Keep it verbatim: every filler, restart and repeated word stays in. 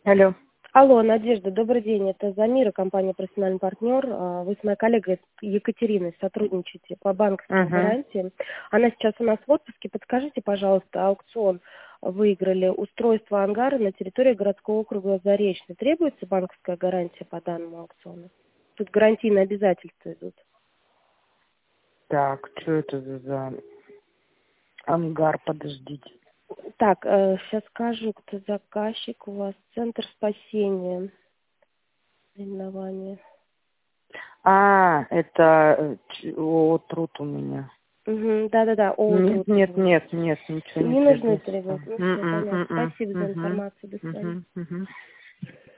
Алло. Алло, Надежда, добрый день. Это Замира, компания «Профессиональный партнер». А, Вы с моей коллегой Екатериной сотрудничаете по банковским Угу. гарантиям. Она сейчас у нас в отпуске. Подскажите, пожалуйста, аукцион выиграли устройство ангара на территории городского округа Заречный. Требуется банковская гарантия по данному аукциону? Тут гарантийные обязательства идут. Так, что это за, за ангар? Подождите. Так, сейчас скажу, кто заказчик у вас. Центр спасения. Наименование. А, это э, ч- о, труд у меня. Угу, да-да-да, о, Нет, труд, нет, извините. нет, нет, ничего не Не нужны требуется. требования. Ну, все, М-м, понятно. м-м, Спасибо за мгм, информацию. До свидания. мгм, мгм.